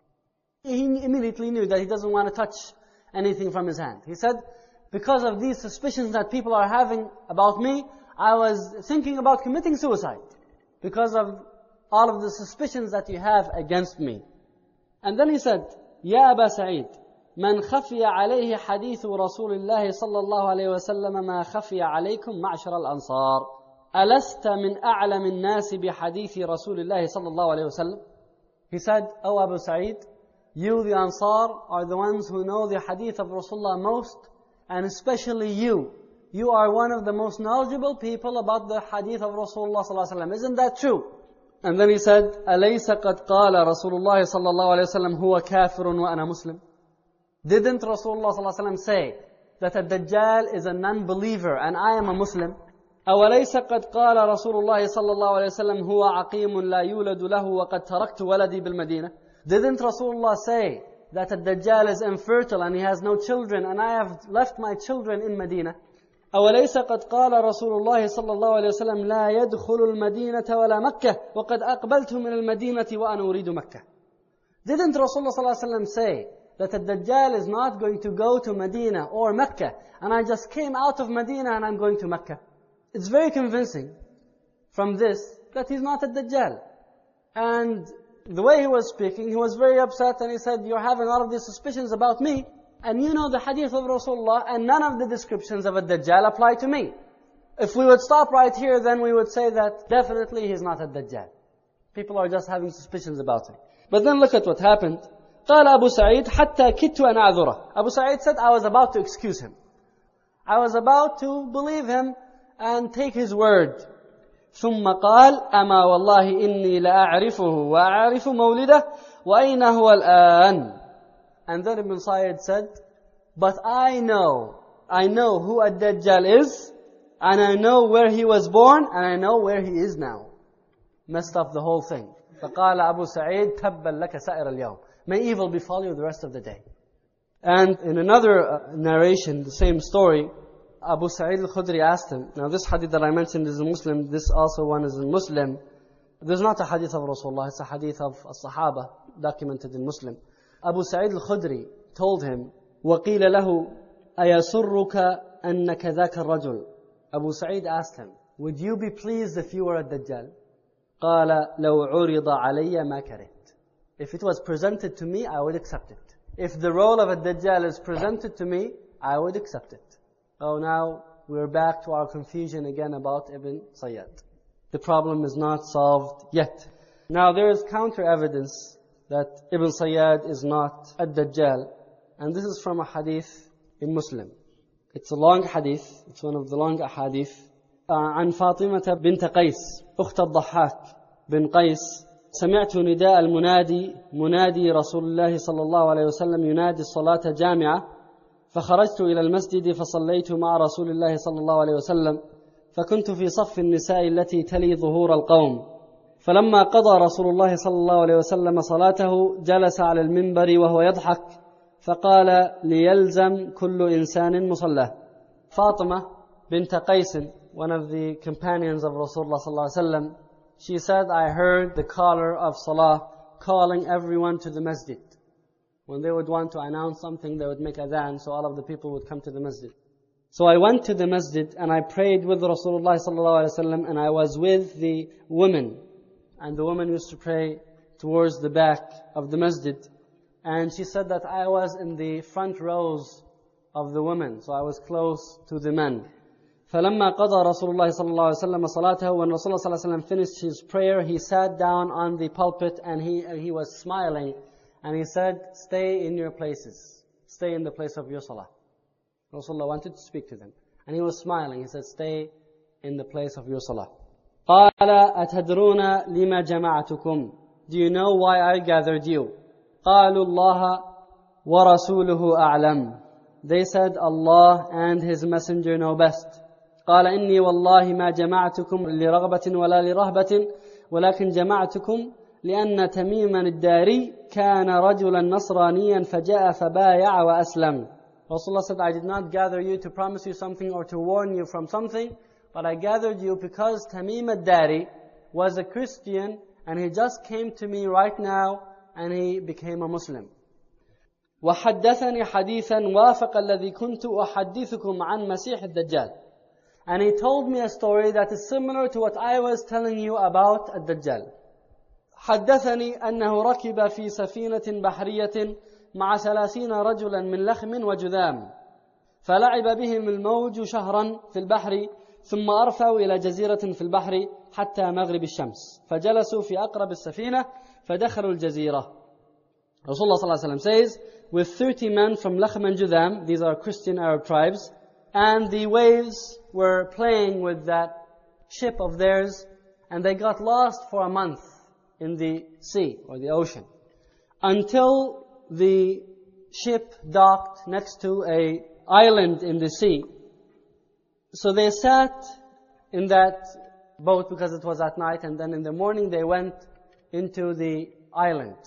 Speaker 2: He immediately knew that he doesn't want to touch anything from his hand. He said, because of these suspicions that people are having about me, I was thinking about committing suicide because of all of the suspicions that you have against me. And then he said, يا أبا سعيد من خفي عليه حديث رسول الله صلى الله عليه وسلم ما خفي عليكم معشر الأنصار ألست من أعلم الناس بحديث رسول الله صلى الله عليه وسلم. He said, oh Abu Sa'id, you the Ansar are the ones who know the hadith of Rasulullah most, and especially you. You are one of the most knowledgeable people about the hadith of Rasulullah صلى الله عليه وسلم. Isn't that true? And then he said, أليس قد قال رسول الله صلى الله عليه وسلم هو كافر وأنا مسلم. Didn't Rasulullah صلى الله عليه وسلم say that a Dajjal is a non-believer and I am a Muslim? أوليس قد قال رسول الله صلى الله عليه وسلم هو عقيم لا يولد له وقد تركت ولدي بالمدينة. Didn't Rasulullah say that a Dajjal is infertile and he has no children and I have left my children in Medina? أوليس قد قال رسول الله صلى الله عليه وسلم لا يدخل المدينة ولا مكة وقد أقبلت من المدينة وأنا أريد مكة. Didn't Rasulullah صلى الله عليه وسلم say that a Dajjal is not going to go to Medina or Mecca and I just came out of Medina and I'm going to Mecca? It's very convincing from this that he's not a Dajjal. And the way he was speaking, he was very upset and he said, you're having all of these suspicions about me and you know the hadith of Rasulullah and none of the descriptions of a Dajjal apply to me. If we would stop right here, then we would say that definitely he's not a Dajjal. People are just having suspicions about him. But then look at what happened. قال أبو سعيد حتى كدت أن أعذره. Abu Sa'id said, I was about to excuse him. I was about to believe him and take his word. ثم قال أما والله إني لأعرفه وأعرف مولده وأين هو الآن. And then Ibn Sayyid said, but I know, I know who Ad-Dajjal is, and I know where he was born, and I know where he is now. Messed up the whole thing. فقال أبو سعيد تبا لك سائر اليوم. May evil befall you the rest of the day. And in another uh, narration, the same story, Abu Sa'id al-Khudri asked him, now this hadith that I mentioned is a Muslim, this also one is a Muslim. There's not a hadith of Rasulullah, it's a hadith of a Sahaba, documented in Muslim. Abu Sa'id al-Khudri told him, وَقِيلَ لَهُ أَيَسُرُّكَ أَنَّكَ ذَاكَ الرَّجُلِ. Abu Sa'id asked him, would you be pleased if you were a Dajjal? قَالَ لَوْ عُرِضَ عَلَيَّ مَا كَرِهْتُ. If it was presented to me, I would accept it. If the role of a Dajjal is presented to me, I would accept it. Oh, now we're back to our confusion again about Ibn Sayyad. The problem is not solved yet. Now there is counter evidence that Ibn Sayyad is not a Dajjal. And this is from a hadith in Muslim. It's a long hadith. It's one of the long hadith. عن فاطمة بنت قيس أخت الضحاك بن قيس سمعت نداء المنادي منادي رسول الله صلى الله عليه وسلم ينادي الصلاة جامعة فخرجت إلى المسجد فصليت مع رسول الله صلى الله عليه وسلم فكنت في صف النساء التي تلي ظهور القوم فلما قضى رسول الله صلى الله عليه وسلم صلاته جلس على المنبر وهو يضحك فقال ليلزم كل إنسان مصلاه. Fatima bint Qais, one of the companions of Rasulullah صلى الله عليه وسلم, she said, I heard the caller of Salah calling everyone to the masjid. When they would want to announce something, they would make adhan, so all of the people would come to the masjid. So I went to the masjid and I prayed with Rasulullah sallallahu alaihi wasallam, and I was with the women. And the woman used to pray towards the back of the masjid. And she said that I was in the front rows of the women, so I was close to the men. فَلَمَّا قَضَى رَسُولُ اللَّهِ صَلَّى اللَّهُ عَلَيْهِ وَسَلَّمَ صَلَاتَهُ, when Rasulullah sallallahu alaihi wasallam finished his prayer, he sat down on the pulpit and he he was smiling. And he said, stay in your places. Stay in the place of your salah. Rasulullah wanted to speak to them. And he was smiling. He said, stay in the place of your salah. قَالَ أَتَدْرُونَ لِمَا جَمَعَتُكُمْ Do you know why I gathered you? قَالُوا اللَّهَ وَرَسُولُهُ أَعْلَمُ They said, Allah and His Messenger know best. قال إني والله ما جمعتكم لرغبة ولا لرهبة ولكن جمعتكم لأن تميما الداري كان رجلا نصرانيا فجاء فبايع وأسلم. Rasulullah said, I did not gather you to promise you something or to warn you from something, but I gathered you because Tamim ad-Dari was a Christian and he just came to me right now and he became a Muslim. وحدثني حديثا وافق الذي كنت أحدثكم عن مسيح الدجال. And he told me a story that is similar to what I was telling you about الدجال. حدثني أنه ركب في سفينة بحرية مع ثلاثين رجلا من لخم وجذام فلعب بهم الموج شهرا في البحر ثم أرفعوا إلى جزيرة في البحر حتى مغرب الشمس فجلسوا في أقرب السفينة فدخلوا الجزيرة. Rasulullah صلى الله عليه وسلم says, with thirty men from Lakhm and Judham, these are Christian Arab tribes, and the waves were playing with that ship of theirs, and they got lost for a month in the sea or the ocean until the ship docked next to an island in the sea. So they sat in that boat because it was at night, and then in the morning they went into the island.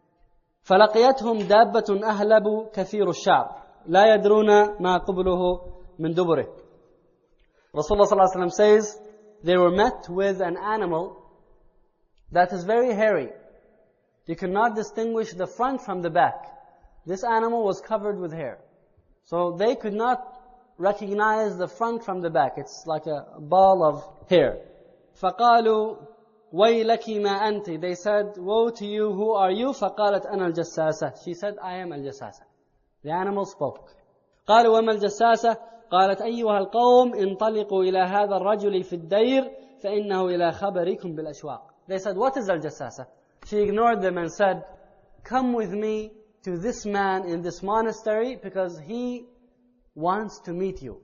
Speaker 2: فلقيتهم دابة أهلب كثير الشعر لا يدرون ما قبله من دبره. Rasulullah صلى الله عليه وسلم says, they were met with an animal that is very hairy. You cannot distinguish the front from the back. This animal was covered with hair. So they could not recognize the front from the back. It's like a ball of hair. فقالوا وَيْلَكِ مَا أَنْتِ They said, woe to you, who are you? فَقَالَتْ أَنَا الْجَسَّاسَةِ She said, I am al-Jassasa. The animal spoke. قالوا وَمَا الْجَسَّاسَةِ قالت أيها القوم انطلقوا إلى هذا الرجل في الدير فإنه إلى خبركم بالأشواق. They said, what is al-Jassasa? She ignored them and said, come with me to this man in this monastery because he wants to meet you.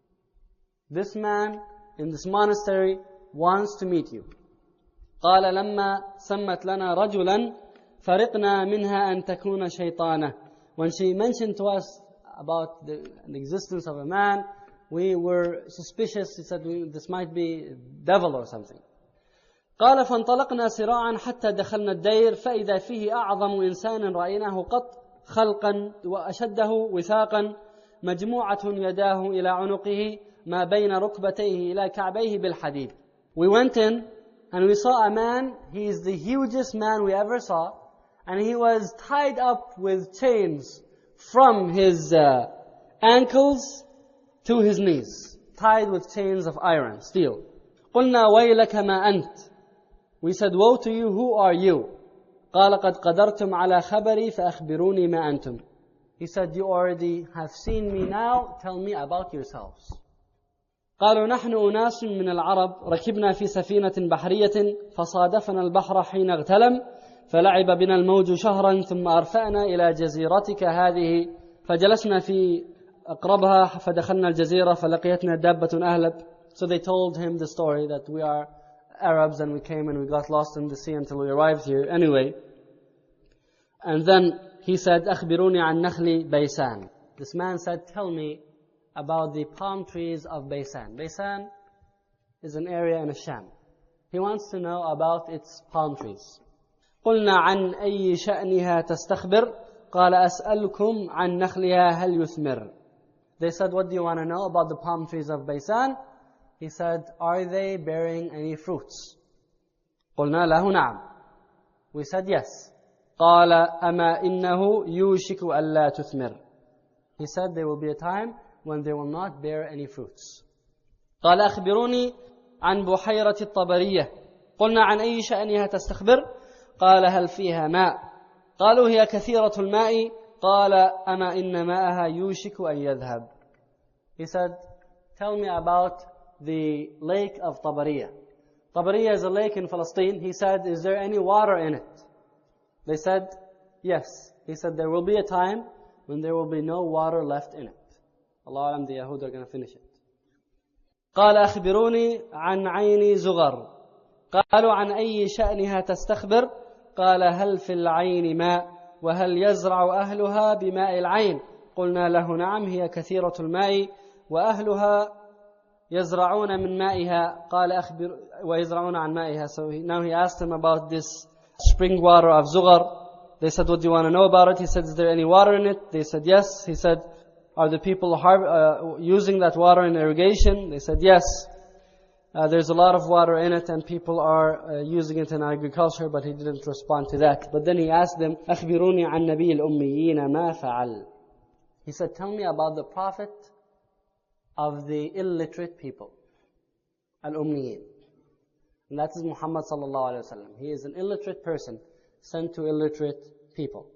Speaker 2: This man in this monastery wants to meet you. قال لما سمت لنا رجلا فرقنا منها أن تكون شيطانة. When she mentioned to us about the, the existence of a man, we were suspicious. She said, this might be devil or something. قال فانطلقنا سراعا حتى دخلنا الدير فإذا فيه أعظم إنسان رأيناه قط خلقا وأشده وثاقا مجموعة يداه إلى عنقه ما بين ركبتيه إلى كعبيه بالحديد. We went in and we saw a man. He is the hugest man we ever saw, and he was tied up with chains from his uh, ankles to his knees, tied with chains of iron, steel. قلنا ويلك ما أنت. We said, woe to you, who are you? قال قد قدرتم على خبري فأخبروني ما أنتم. He said, you already have seen me now, tell me about yourselves. قالوا نحن أناس من العرب ركبنا في سفينة بحرية فصادفنا البحر حين اغتلم فلعب بنا الموج شهرا ثم أرفأنا إلى جزيرتك هذه فجلسنا في أقربها فدخلنا الجزيرة فلقيتنا دابة أهلب. So they told him the story that we are Arabs and we came and we got lost in the sea until we arrived here. Anyway, and then he said, أخبروني عن نخل بيسان. This man said, tell me about the palm trees of Baysan. Baysan is an area in Asham. He wants to know about its palm trees. قلنا عن أي شأنها تستخبر قال أسألكم عن نخلها هل يثمر. They said, what do you want to know about the palm trees of Baysan? He said, are they bearing any fruits? قلنا له نعم. We said yes. قال أما إنه يوشك ألا تثمر. He said, there will be a time when they will not bear any fruits. قال أخبروني عن بحيرة الطبرية. قلنا عن أي شأنها تستخبر قال هل فيها ماء. قالوا هي كثيرة الماء. قال أما إن ماءها يوشك أن يذهب. He said, tell me about the lake of Tabariya. Tabariya is a lake in Palestine. He said, is there any water in it? They said, yes, He said there will be a time when there will be no water left in it. Allah Alam, the Yahud are going to finish it. قال أخبروني عن عين زغر قالوا عن أي شأنها تستخبر قال هل في العين ماء وهل يزرع أهلها بماء العين قلنا له نعم هي كثيرة الماء وأهلها يزرعون من مائها قال أخبر ويزرعون عن مائها. So he, now he asked them about this spring water of Zughar. They said, what do you want to know about it? He said, is there any water in it? They said, yes. He said, are the people har- uh, using that water in irrigation? They said, yes. Uh, there's a lot of water in it and people are uh, using it in agriculture, but he didn't respond to that. But then he asked them, أخبروني عن نبي الأميين ما فعل. He said, tell me about the prophet of the illiterate people. Al-Ummiyin. And that is Muhammad sallallahu alayhi wa sallam. He is an illiterate person sent to illiterate people.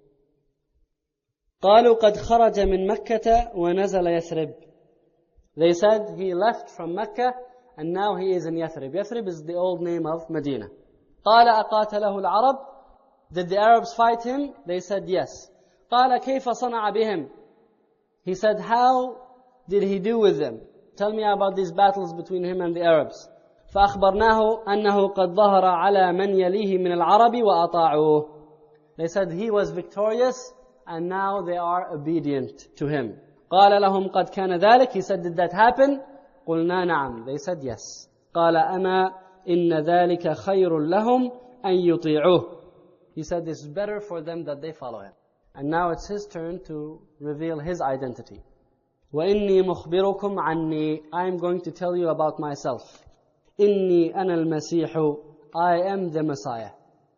Speaker 2: قالوا قد خرج من مكة ونزل يثرب. They said he left from Mecca and now he is in Yathrib. Yathrib is the old name of Medina. قال أقاتله العرب. Did the Arabs fight him? They said yes. قال كيف صنع بهم. He said, how did he do with them? Tell me about these battles between him and the Arabs. فأخبرناه أنه قد ظهر على من يليه من العرب وأطاعوه. They said he was victorious and now they are obedient to him. قال لهم قد كان ذلك. He said, did that happen? قلنا نعم. They said yes. قال أما إن ذلك خير لهم أن يطيعوه. He said it's better for them that they follow him. And now it's his turn to reveal his identity. وإني مخبركم عني. I am going to tell you about myself. إني أنا المسيح. I am the Messiah.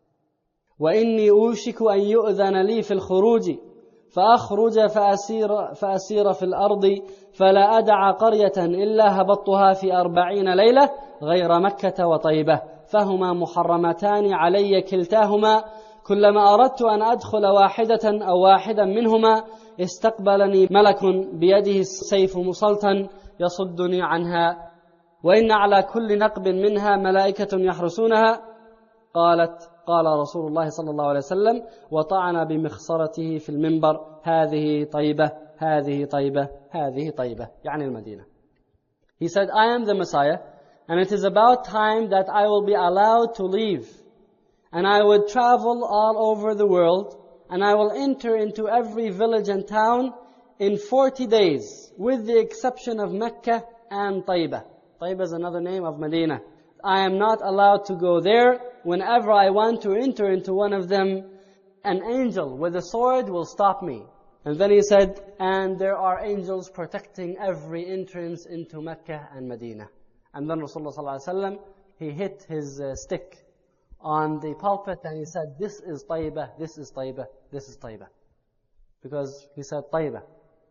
Speaker 2: وإني أوشك أن يؤذن لي في الخروج فأخرج فأسير, فأسير في الأرض فلا أدع قرية إلا هبطتها في أربعين ليلة غير مكة وطيبة فهما محرمتان علي كلتاهما كلما أردت أن أدخل واحدة أو واحدا منهما استقبلني ملك بيده السيف مسلطا يصدني عنها وإن على كل نقب منها ملائكة يحرسونها. قالت قال رسول الله صلى الله عليه وسلم وطعن بمخصرته في المنبر هذه طيبة هذه طيبة هذه طيبة يعني المدينة. He said, I am the Messiah and it is about time that I will be allowed to leave and I would travel all over the world and I will enter into every village and town in forty days with the exception of Mecca and Taibah. Taibah is another name of Medina. I am not allowed to go there. Whenever I want to enter into one of them, an angel with a sword will stop me. And then he said, and there are angels protecting every entrance into Mecca and Medina. And then Rasulullah sallallahu alaihi wasallam, he hit his uh, stick on the pulpit and he said, this is Taibah, this is Taibah, this is Taibah. Because he said Taibah.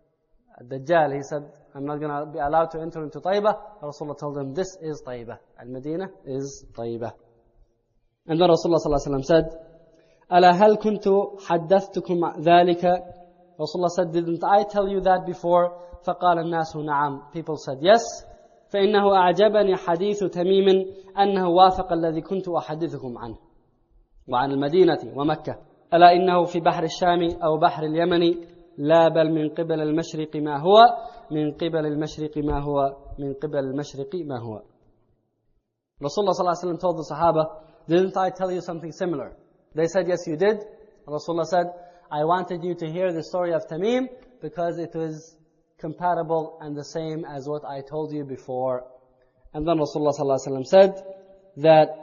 Speaker 2: Dajjal, he said, I'm not going to be allowed to enter into Taibah. Rasulullah told him, this is Taibah. Al-Medina is Taibah. And then Rasulullah sallallahu alaihi wasallam said, أَلَا هَلْ كُنْتُ حَدَّثْتُكُمْ ذَلِكَ. Rasulullah said, didn't I tell you that before? فَقَالَ النَّاسُ نَعَمْ. People said, yes. فَإِنَّهُ أَعْجَبَنِي حَدِيثُ تَمِيمٍ أَنَّهُ وَافَقَ الَّذِي كُنْتُ أُحَدِّثُكُمْ عَنْهُ وعن المدينة ومكة ألا إنه في بحر الشام أو بحر اليمن لا بل من قبل المشرق ما هو من قبل المشرق ما هو من قبل المشرق ما هو. Rasulullah sallallahu alaihi wasallam told the Sahaba, didn't I tell you something similar? They said, yes, you did. Rasulullah said, I wanted you to hear the story of Tamim because it was compatible and the same as what I told you before. And then Rasulullah sallallahu alaihi wasallam said that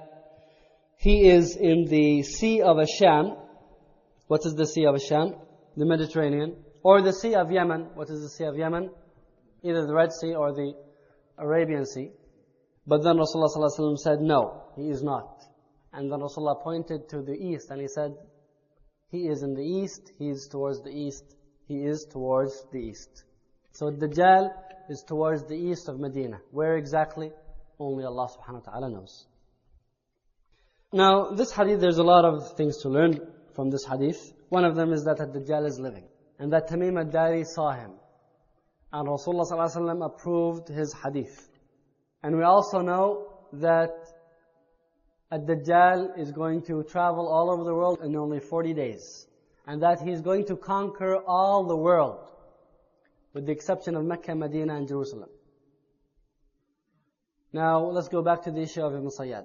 Speaker 2: he is in the Sea of Asham. What is the Sea of Asham? The Mediterranean. Or the Sea of Yemen. What is the Sea of Yemen? Either the Red Sea or the Arabian Sea. But then Rasulullah sallallahu alaihi wasallam said, no, he is not. And then Rasulullah pointed to the east and he said, he is in the east, he is towards the east, he is towards the east. So Dajjal is towards the east of Medina. Where exactly? Only Allah subhanahu wa ta'ala knows. Now, this hadith, there's a lot of things to learn from this hadith. One of them is that Dajjal is living. And that Tamim al-Dari saw him. And Rasulullah sallallahu alaihi wasallam approved his hadith. And we also know that Ad-Dajjal is going to travel all over the world in only forty days. and that He's going to conquer all the world, with the exception of Mecca, Medina, and Jerusalem. Now, let's go back to the issue of Ibn Sayyad.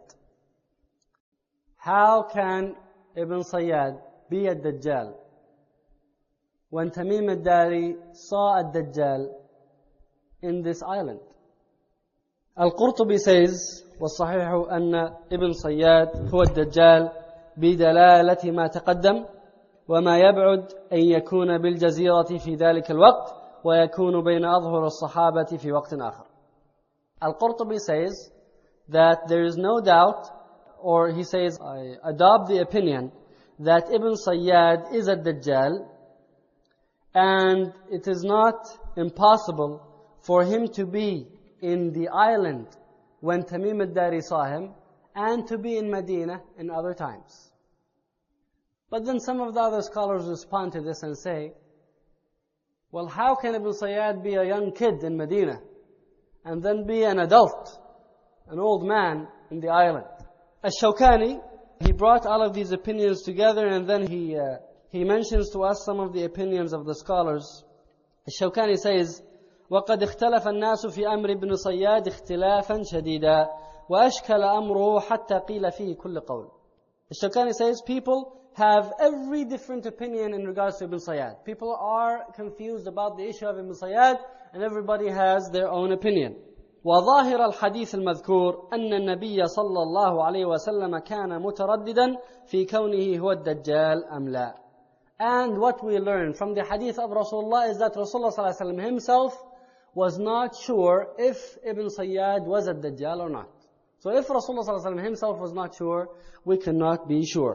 Speaker 2: How can Ibn Sayyad be a Dajjal when Tamim al-Dari saw a Dajjal in this island? Al-Qurtubi says, وَالصَّحِيحُ أَنَّ Ibn Sayyad هو الدجال بدلالة ما تقدم وما يبعد أن يكون بالجزيرة في ذلك الوقت ويكون بين أظهر الصحابة في وقت آخر. Al-Qurtubi says that there is no doubt, or he says, I adopt the opinion that Ibn Sayyad is a Dajjal, and it is not impossible for him to be in the island when Tamim al-Dari saw him, and to be in Medina in other times. But then some of the other scholars respond to this and say, well, how can Ibn Sayyad be a young kid in Medina, and then be an adult, an old man in the island? Ash-Shawkani, he brought all of these opinions together, and then he uh, he mentions to us some of the opinions of the scholars. Ash-Shawkani says, وَقَدْ اخْتَلَفَ النَّاسُ فِي أَمْرِ ابْنِ صَيَّادِ اخْتِلَافًا شَدِيدًا وَأَشْكَلَ أَمْرُهُ حَتَّى قِيلَ فِيهِ كُلُّ قَوْلٍ. Ash-Shawkani says, people have every different opinion in regards to Ibn Sayyad. People are confused about the issue of Ibn Sayyad, and everybody has their own opinion. وظاهر الحديث المذكور أن النبي صلى الله عليه وسلم كان مترددا في كونه هو الدجال أم لا. And what we learn from the hadith of Rasulullah is that Rasulullah صلى الله عليه وسلم himself was not sure if Ibn Sayyad was a Dajjal or not. So if Rasulullah صلى الله عليه وسلم himself was not sure, we cannot be sure.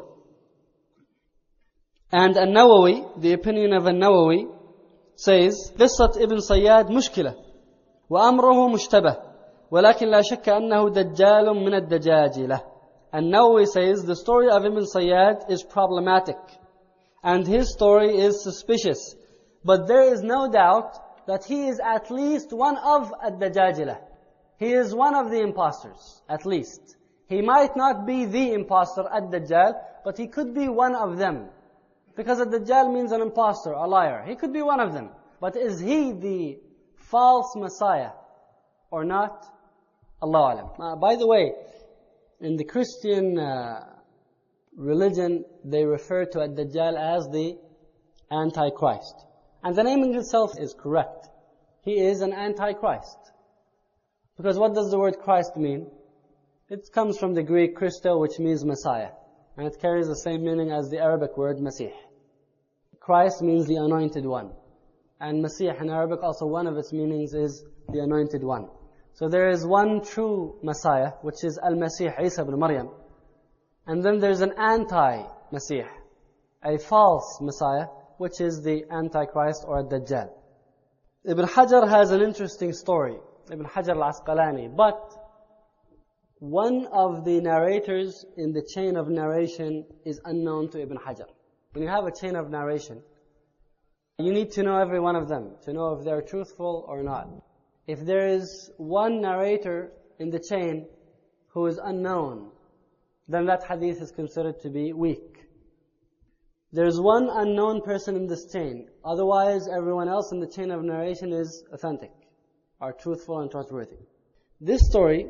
Speaker 2: And An-Nawawi, the opinion of An-Nawawi, says, قصة Ibn Sayyad مشكلة وأمره مشتبه ولكن لا شك أنه دجال من الدجاجلة. An-Nawawi says, the story of Ibn Sayyad is problematic, and his story is suspicious. But there is no doubt that he is at least one of ad-Dajajila. He is one of the impostors, at least. He might not be the impostor, ad-Dajjal, but he could be one of them. Because ad-Dajjal means an impostor, a liar. He could be one of them. But is he the false Messiah or not? Allahu Alam. Uh, by the way, in the Christian uh, religion, they refer to ad-Dajjal as the Antichrist. And the naming itself is correct. He is an Antichrist. Because what does the word Christ mean? It comes from the Greek Christo, which means Messiah. And it carries the same meaning as the Arabic word Masih. Christ means the Anointed One. And Masih in Arabic, also one of its meanings is the Anointed One. So there is one true Messiah, which is Al-Masih, Isa ibn Maryam. And then there's an anti-Masih, a false Messiah, which is the Antichrist or Dajjal. Ibn Hajar has an interesting story, Ibn Hajar al-Asqalani, but one of the narrators in the chain of narration is unknown to Ibn Hajar. When you have a chain of narration, you need to know every one of them, to know if they're truthful or not. If there is one narrator in the chain who is unknown, then that hadith is considered to be weak. There's one unknown person in this chain. Otherwise, everyone else in the chain of narration is authentic, are truthful and trustworthy. This story,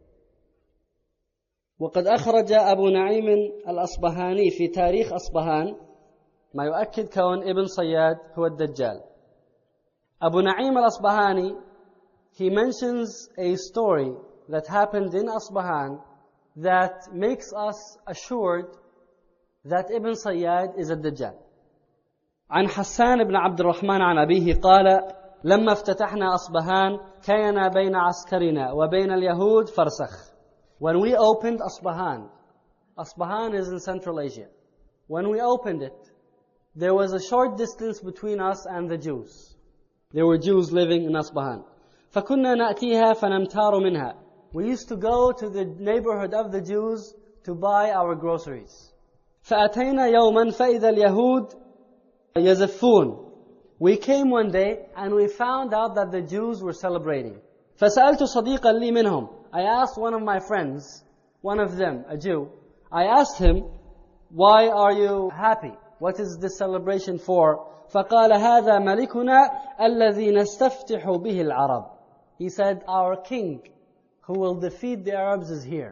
Speaker 2: وقد أخرج أبو نعيم الأصبهاني في تاريخ أصبهان ما يؤكد كون ابن صياد هو الدجال. Abu Na'im al-Asbahani, he mentions a story that happened in Asbahan that makes us assured that Ibn Sayyad is a Dajjal. عن حسان بن عبد الرحمن عن أبيه قال لما افتتحنا أصبهان كان بين عسكرنا وبين اليهود فرسخ. When we opened Asbahan, Asbahan is in Central Asia. When we opened it, there was a short distance between us and the Jews. There were Jews living in Asbahan. فكنا نأتيها فنمتار منها. We used to go to the neighborhood of the Jews to buy our groceries. فأتينا يوما فإذا اليهود يزفون. We came one day and we found out that the Jews were celebrating. فسألت صديقا لي منهم. I asked one of my friends, one of them, a Jew, I asked him, why are you happy? What is this celebration for? فَقَالَ هَذَا مَلِكُنَا الَّذِي نَسْتَفْتِحُ بِهِ الْعَرَبِ. He said, our king who will defeat the Arabs is here.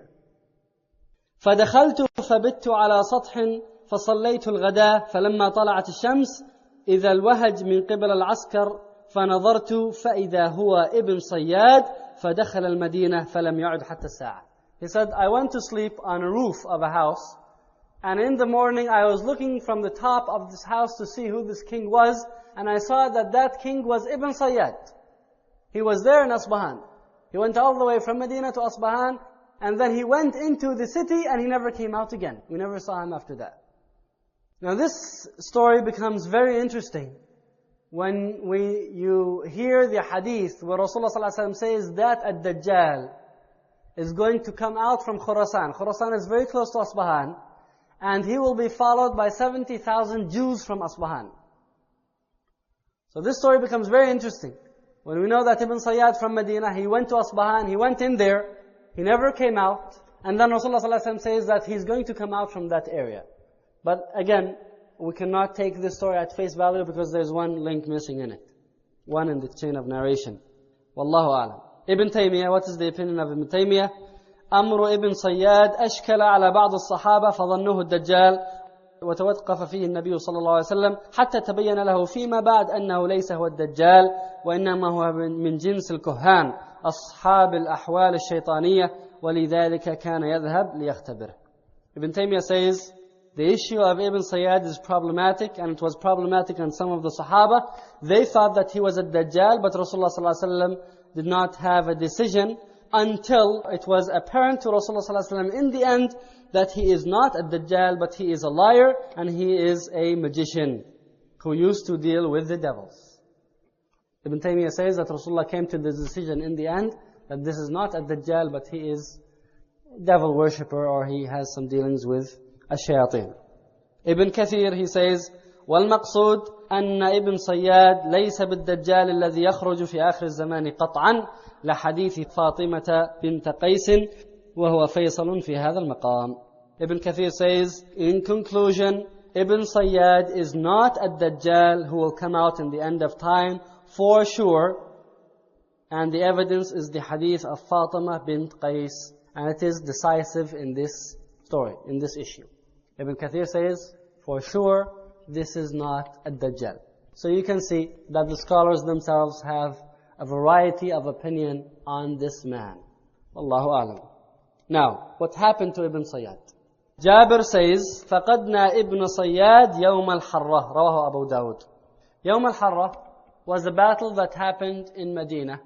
Speaker 2: فَدَخَلْتُ فَبِتُّ عَلَى سَطْحٍ فَصَلَّيْتُ الْغَدَاءَ فَلَمَّا طَلَعَتِ الشَّمْسِ إِذَا الْوَهَجْ مِنْ قِبَلِ الْعَسْكَرِ فَنَظَرْتُ فَإِذَا هُوَ ابن صياد فَدَخَلَ الْمَدِينَةِ فَلَمْ يَعُدْ حَتَّى السَّاعَةِ. He said, I went to sleep on a roof of a house, and in the morning I was looking from the top of this house to see who this king was, and I saw that that king was Ibn Sayyad. He was there in Asbahan. He went all the way from Medina to Asbahan, and then he went into the city and he never came out again. We never saw him after that. Now this story becomes very interesting when we you hear the hadith where Rasulullah sallallahu alaihi wasallam says that ad-Dajjal is going to come out from Khurasan. Khurasan is very close to Asbahan, and he will be followed by seventy thousand Jews from Asbahan. So this story becomes very interesting. When we know that Ibn Sayyad from Medina, he went to Asbahan, he went in there, he never came out, and then Rasulullah sallallahu alaihi wasallam says that he's going to come out from that area. But again, we cannot take this story at face value because there's one link missing in it. One in the chain of narration. Wallahu a'lam. Ibn Taymiyyah, what is the opinion of Ibn Taymiyyah? أمر ابن صياد أشكل على بعض الصحابة فظنوه الدجال وتوقف فيه النبي صلى الله عليه وسلم حتى تبين له فيما بعد أنه ليس هو الدجال وإنما هو من جنس الكهان أصحاب الأحوال الشيطانية ولذلك كان يذهب ليختبره. Ibn Taymiyyah says the issue of Ibn Sayyad is problematic, and it was problematic on some of the Sahaba. They thought that he was a Dajjal, but Rasulullah sallallahu alaihi wasallam did not have a decision until it was apparent to Rasulullah sallallahu alaihi wasallam in the end that he is not a Dajjal, but he is a liar and he is a magician who used to deal with the devils. Ibn Taymiyyah says that Rasulullah came to the decision in the end that this is not a Dajjal, but he is a devil worshipper, or he has some dealings with الشياطين. Ibn Kathir, he says, والمقصود أن ابن صياد ليس بالدجال الذي يخرج في آخر الزمان قطعا لحديث فاطمة بنت قيس وهو فيصل في هذا المقام. Ibn Kathir says, in conclusion, Ibn Sayyad is not a Dajjal who will come out in the end of time for sure, and the evidence is the hadith of Fatima bint Qais, and it is decisive in this story, in this issue. Ibn Kathir says, for sure, this is not a Dajjal. So you can see that the scholars themselves have a variety of opinion on this man. Wallahu a'lam. Now, what happened to Ibn Sayyad? Jabir says, فَقَدْنَا Ibn Sayyad يَوْمَ الْحَرَّةِ رواه Abu Dawud. Yawm al-Harrah was a battle that happened in Medina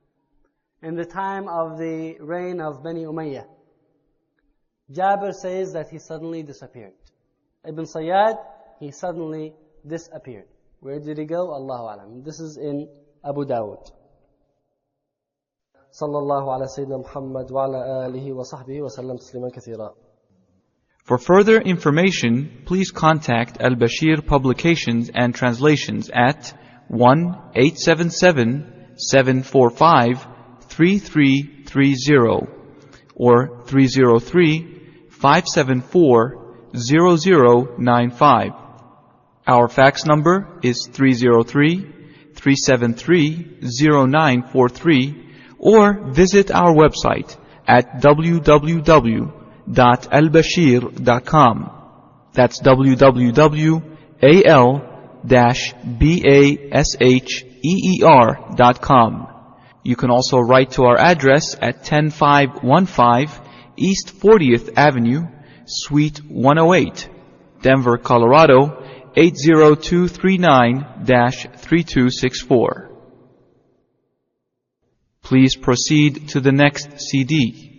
Speaker 2: in the time of the reign of Bani Umayyah. Jabir says that he suddenly disappeared. Ibn Sayyad, he suddenly disappeared. Where did he go? Allahu A'lam. This is in Abu Dawud. Sallallahu ala Sayyidina Muhammad wa ala alihi wa sahbihi wa sallam tasliman kathira.
Speaker 1: For further information, please contact Al-Bashir Publications and Translations at one eight seven seven, seven four five, three three three zero or three zero three, five seven four, zero zero nine five. Our fax number is three zero three, three seven three, zero nine four three, or visit our website at w w w dot al bashir dot com. That's w w w dot al basher dot com. You can also write to our address at ten five fifteen East fortieth Avenue, Suite one oh eight, Denver, Colorado eight zero two three nine dash three two six four. Please proceed to the next C D.